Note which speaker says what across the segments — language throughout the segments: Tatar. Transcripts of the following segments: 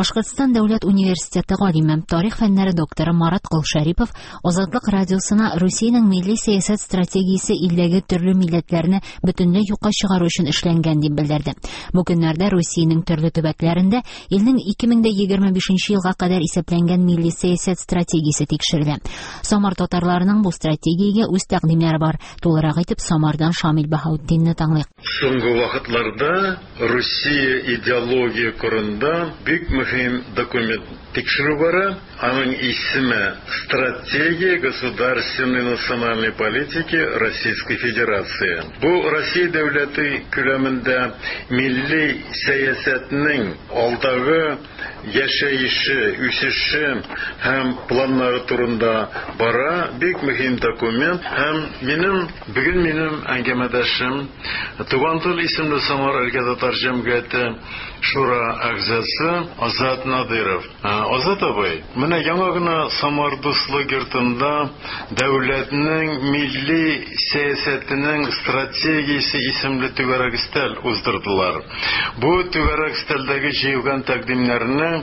Speaker 1: Башкортстан дәүләт университеты галиме, тарих фәннәре докторы Марат Кылшарипов Азатлык радиосына Русиянең милли сәясәт стратегиясе илдәге төрле милләтләрне бөтенләй юкка чыгару өчен эшләнгән дип белдерде. Бу көннәрдә Русиянең төрле төбәкләрендә илнең 2025 елга кадәр исәпләнгән милли сәясәт стратегиясе тикшерелә. Самар татарларының бу стратегиягә үз тәкъдимнәре бар. Тулырак итеп Самардан Шамил Баһаутдинне таңлыйк.
Speaker 2: Соңгы вакытларда Россия идеология корында бик мөһим документ тикшерү бара. Аның исеме «Стратегия государственной национальной политики Российской Федерации». Бу Россия дәүләте күләмендә милли сәясәтнең алдагы яшәеше, үсеше һәм планнары турында бара. Бик мөһим документ. Һәм минем әңгәмәдәшем Туган тел исемле Самар өлкә татар җәмгыяте шура әгъзасы Азат Надыров. Азат абый, менә яңа гына Самар дуслык йортында дәүләтнең милли сәясәтенең стратегиясе исемле түгәрәк өстәл уздырдылар. Бу түгәрәк өстәлдәге җыелган тәкъдимнәрне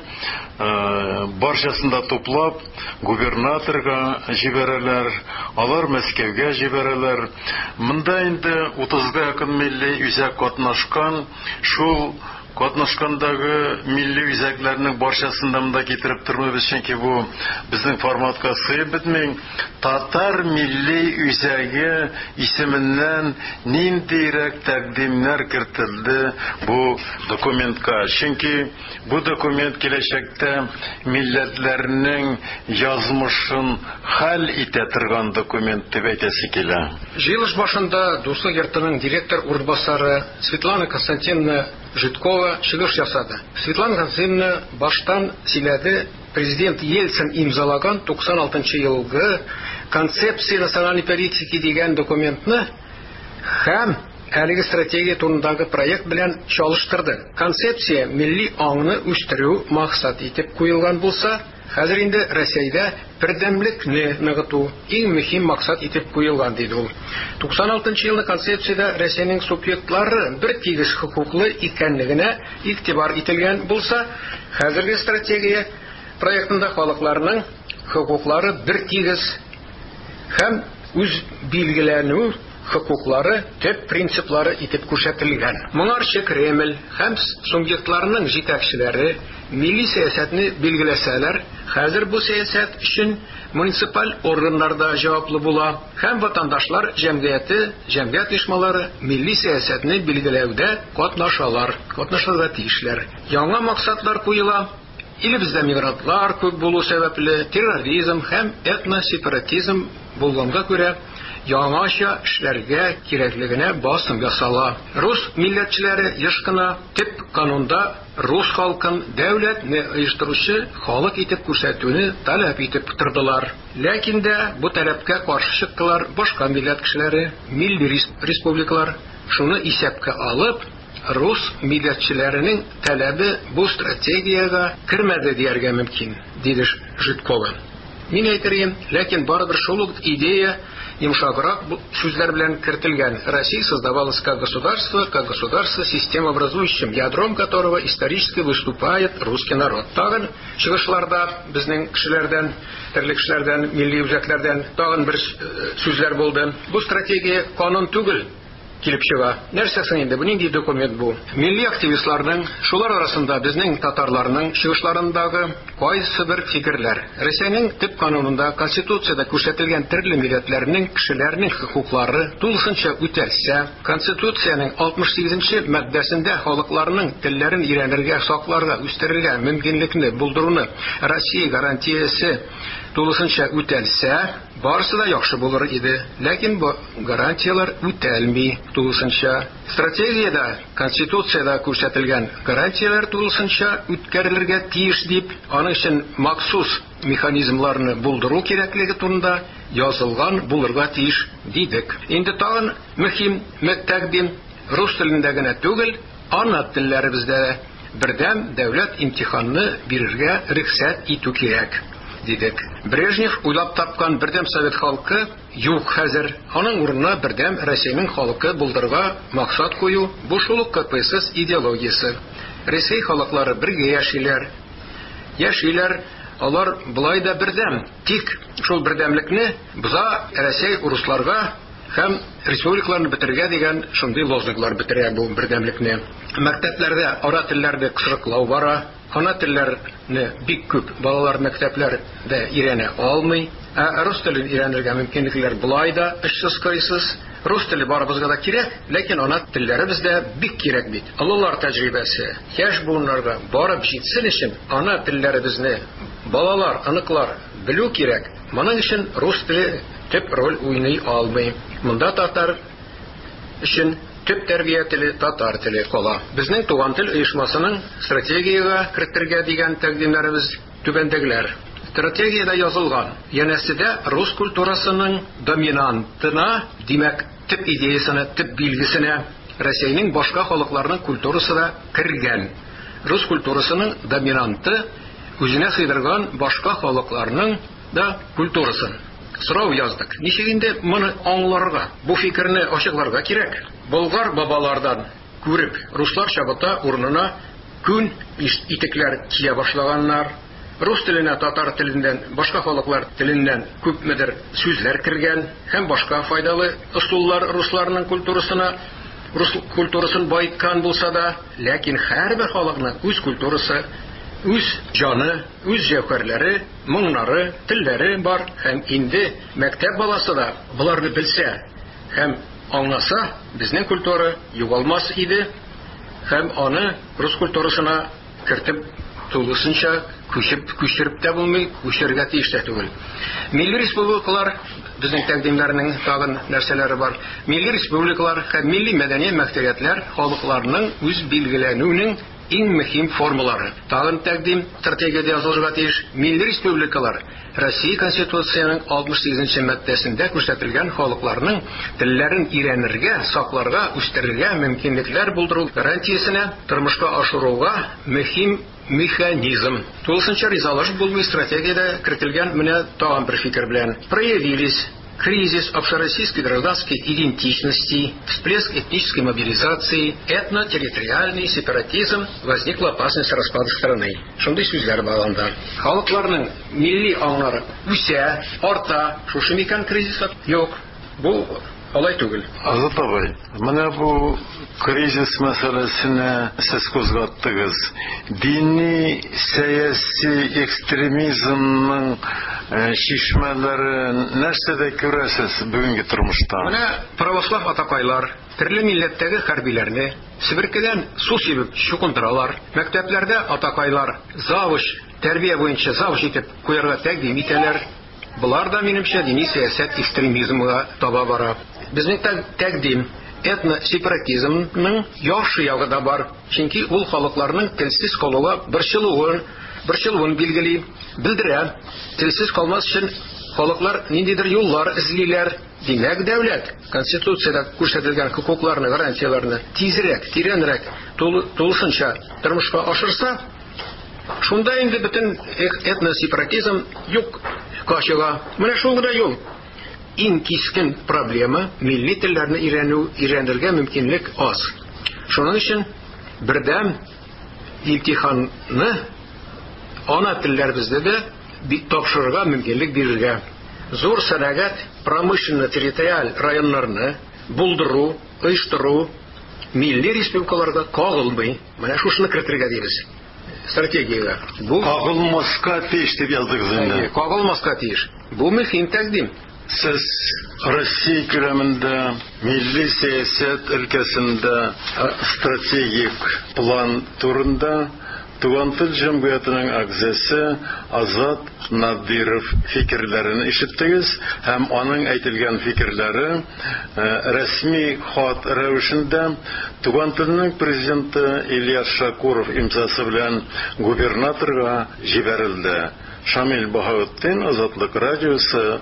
Speaker 2: барчасында туплап губернаторга җибәрәләр, алар Мәскәүгә җибәрәләр. Монда инде 30-га якын милли үзәк катнашкан, шул катнашкандагы милли үзәкләрнең барчасында монда китереп тормыйбыз, чөнки бу безнең форматка сыеп бетми. Татар милли үзәге исеменнән ниндирәк тәкъдимнәр кертелде бу документка. Чөнки бу документ киләчәктә милләтләрнең язмышын хәл итә торган документ дип әйтәсе килә.
Speaker 3: Җыелыш башында дуслык йортының директор урынбасары Светлана Константиновна Житкова чыгыш ясады. Светлана Константиновна баштан сөйләде, президент Ельцин имзалаган 96 елгы концепция национальной политики дигән документны һәм әлеге стратегия турындагы проект белән чалыштырды. Концепция милли аңны үстерү максат итеп куелган булса, хәзер инде Россиядә бердәмлекне ныгыту иң мөһим максат итеп куелган диде ул. 96 елны концепциядә Россиянең субъектлары бер тигез хокуклы икәнлегенә игътибар ителгән булса, хәзерге стратегия проектында халыкларның хокуклары бер тигез һәм үз билгеләнү хокуклары төп принциплары итеп күрсәтелгән. Моңарчы Кремль һәм субъектларның җитәкчеләре милли сәясәтне билгеләсәләр, хәзер бу сәясәт өчен муниципаль органнарда җаваплы була һәм ватандашлар җәмгыяте, җәмгыять оешмалары милли сәясәтне билгеләүдә катнашырга тиешләр. Яңа максатлар куела. Илебездә мигрантлар күп булу сәбәпле терроризм һәм этносепаратизм булганга күрә яңача эшләргә кирәклегенә басым ясала. Рус милләтчеләре еш кына төп канунда рус халкын дәүләтне оештыручы халык итеп күрсәтүне таләп итеп тордылар. Ләкин дә бу таләпкә каршы чыктылар башка милләт кешеләре, милли республикалар. Шуны исәпкә алып, рус милләтчеләренең таләбе бу стратегиягә кермәде дияргә мөмкин, диде Житкова. Мин әйтергә, ләкин барыбер шул ук идея йомшаграк сүзләр белән кертелгән. Россия создавалась как государство, системообразующим, ядром которого исторически выступает русский народ. Тагын чыгышларда безнең кешеләрдән, төрле кешеләрдән, милли үзәкләрдән тагын бер сүзләр булды. Бу стратегия канун түгел килеп чыга. Нәрсәсен инде бу, нинди документ бу? Милли активистларның, шулар арасында безнең татарларның чыгышларындагы кайсы бер фикерләр, Россиянең төп канунында, конституциядә күрсәтелгән төрле милләтләрнең, кешеләрнең хокуклары тулысынча үтәлсә, конституциянең 68-нче маддәсендә халыкларның телләрен өйрәнергә, сакларга, үстерергә мөмкинлекне булдыруны Россия гарантиясе тулысынча үтәлсә, барысы да яхшы булыр иде. Ләкин бу гарантиялар үтәлми тулысынча. Стратегиядә, конституциядә күрсәтелгән гарантиялар тулысынча үткәрелергә тиеш дип, аның өчен махсус механизмларны булдыру кирәклеге турында язылган булырга тиеш дидек. Инде тагын мөһим тәкъдим рус телендә генә түгел, ана телләребездә бердәм дәүләт имтиханны бирергә рөхсәт итү кирәк. Дидек. Брежнев уйлап тапкан бердәм совет халкы юк хәзер. Аның урынына бердәм Россиянең халкы булдырга максат кую, бу шул ук КПСС идеологиясе. Россия халыклары бергә яшиләр. яшиләр, алар болай да бердәм. Тик шул бердәмлекне боза Россия урысларга һәм республикаларны бетергә дигән шундый лозунглар бетерә бу бердәмлекне. Мәктәпләрдә ара телләрне кысрыклау бара. Ана телләрне бик күп балалар мәктәпләрдә өйрәнә алмый. Рус телен өйрәнергә мөмкинлекләр болай да очсыз-кырыйсыз. Рус теле барыбызга да кирәк, ләкин ана телләре бездә бик кирәк бит. Аллалар тәҗрибәсе яшь буыннарга барып җитсен өчен ана телләребезне балалар, аныклар белү кирәк. Моның өчен рус теле төп роль уйный алмый. Монда татар өчен төп тәрбия теле татар теле кала. Безнең туган тел оешмасының стратегияга кертергә дигән тәкъдимнәребез түбәндәгеләр. Стратегиядә язылган. Янәседә рус культурасының доминантына, димәк, төп идеясына, төп билгесенә Россиянең башка халыкларның культурасы да кергән. Рус культурасының доминанты үзенә сыйдырган башка халыкларның да культурасын. Сорау яздык. Ничек инде моны аңларга, бу фикерне ачыкларга кирәк? Болгар бабалардан күреп, руслар чабата урынына күн итекләр кия башлаганнар. Рус теленә татар теленнән, башка халыклар теленнән күпмедер сүзләр кергән һәм башка файдалы ысуллар русларның культурасына, рус культурасын байыткан булса да, ләкин һәрбер халыкның үз культурасы, үз җаны, үз җәүһәрләре, моңнары, телләре бар һәм инде мәктәп баласы да буларны белсә һәм аңласа, безнең культура югалмас иде һәм аны рус культурасына кертеп тулысынча күчереп тә булмый, күчергә тиеш тә түгел. Милли республикалар безнең тәкъдимнәрнең тагын нәрсәләре бар. Милли республикалар һәм милли мәдәни мәктәбәтләр халыкларның үз билгеләнүенең иң мөһим формалары. Тагын тәкъдим стратегиядә язылырга тиеш. Милли республикалар Россия Конституциясының 68-нче маддәсендә күрсәтелгән халыкларның телләрен өйрәнергә, сакларга, үстерергә мөмкинлекләр булдыру гарантиясенә тормышка ашыруга мөһим механизм. Тулысынча ризалашып булмый стратегиядә кертелгән менә тагын бер фикер белән. Проявились кризис общероссийской гражданской идентичности, всплеск этнической мобилизации, этно-территориальный сепаратизм, возникла опасность распада страны. Шундый сүзләр багында. Халыкларның милли аңлары үсә, арта, шушы микән кризис юк. Бу алай түгел.
Speaker 2: Азат абай, менә бу кризис мәсьәләсенә сез кузгаттыгыз. Дини, сәяси экстремизмның шишмәләре нәрсәдә күрәсез бүгенге тормышта?
Speaker 3: Менә православ атакайлар, төрле милләттәге хәрбиләрне Себеркедән су сибеп чукындыралар. Мәктәпләрдә атакайлар завуч, тәрбия буенча завуч итеп куярга тәкъдим итәләр. Булар да минемчә дини сәясәт экстремизмга таба бара. Безнең тәкъдим этно-сепаратизмның яхшы ягы да бар. Чөнки ул халыкларның телсез калуга борчылуын билгели, белдерә. Телсез калмас өчен халыклар ниндидер юллар эзлиләр. Димәк, дәүләт Конституциядә күрсәтелгән хукукларны, гарантияларны тизрәк, тирәнрәк, тулысынча тормышка ашырса, шунда инде бөтен этно-сепаратизм юк качыга. Менә шул гына юл. Иң кискен проблема милли телләрне өйрәнергә мөмкинлек аз. Шуның өчен бердәм имтиханны ана телләребездә дә бик тапшырырга мөмкинлек бирергә. Зур сәнәгать, промышленно-территориаль районнарны булдыру, оештыру милли республикаларда кагылмый. Менә шушыны кертергә дибез. Стратегиягә. Бу
Speaker 2: кагылмаска тиеш дип яздыгыз инде.
Speaker 3: Кагылмаска тиеш. Бу мөһим тәкъдим.
Speaker 2: Сез Россия күләмендә милли сәясәт өлкәсендә стратегик план турында Туган тел җәмгыятенең әгъзасы Азат Надиров фикерләрен ишеттегез һәм аның әйтелгән фикерләре рәсми хат рәвешендә Туган телнең президенты Ильяс Шакуров имзасы белән губернаторга җибәрелде. Шамил Баһаветдин, Азатлык радиосы,